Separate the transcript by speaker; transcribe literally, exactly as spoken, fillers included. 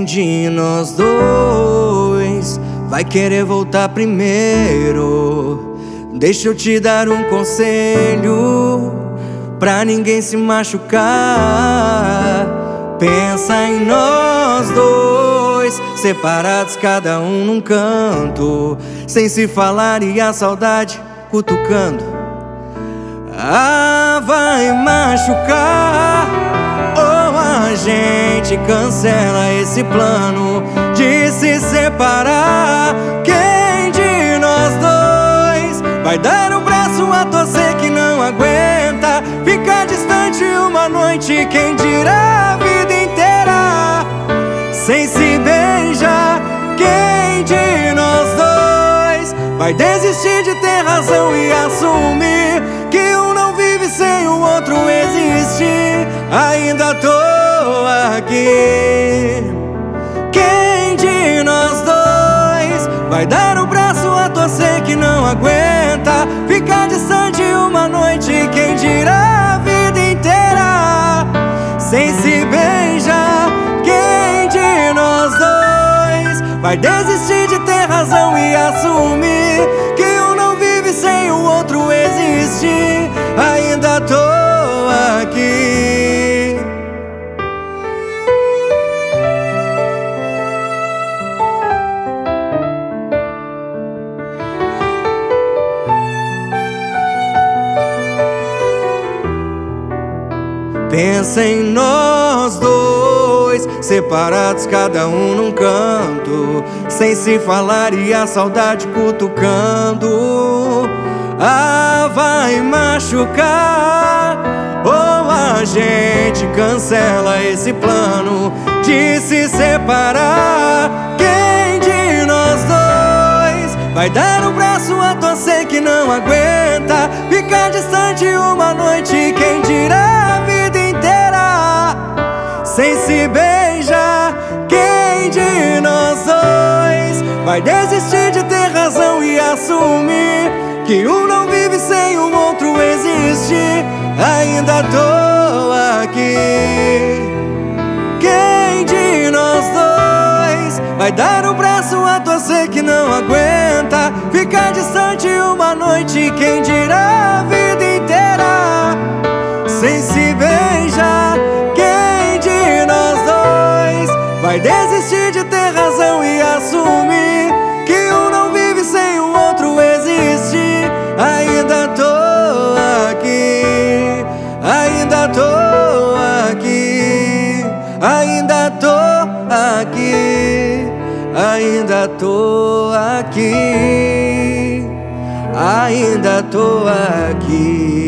Speaker 1: Quem de nós dois vai querer voltar primeiro? Deixa eu te dar um conselho pra ninguém se machucar. Pensa em nós dois, separados cada um num canto, sem se falar e a saudade cutucando. Ah, vai machucar. Ou a gente cancela esse plano de se separar. Quem de nós dois vai dar o braço a torcer que não aguenta ficar distante uma noite? Quem dirá a vida inteira sem se beijar? Quem de nós dois vai desistir de ter razão e assumir que um não vive sem o outro existir? Ainda tô aqui. Quem de nós dois vai dar o braço a torcer que não aguenta ficar distante uma noite? Quem dirá a vida inteira sem se beijar? Quem de nós dois vai desistir de ter razão e assumir que um não vive sem o outro existir? Ainda tô aqui. Pensa em nós dois, separados cada um num canto, sem se falar e a saudade cutucando. Ah, vai machucar. Ou a gente cancela esse plano de se separar. Quem de nós dois vai dar o braço a torcer que não aguenta ficar distante uma noite? Quem dirá a vida inteira sem se beijar? Quem de nós dois vai desistir de ter razão e assumir que um não vive sem o outro existir? Ainda tô aqui. Quem de nós dois vai dar o braço a torcer que não aguenta ficar distante uma noite? Quem dirá a vida inteira sem se beijar? Quem de nós dois vai desistir de ter razão e assumir que um não vive sem o outro existir? Ainda tô aqui, ainda tô aqui, ainda tô aqui, ainda tô aqui, ainda tô aqui.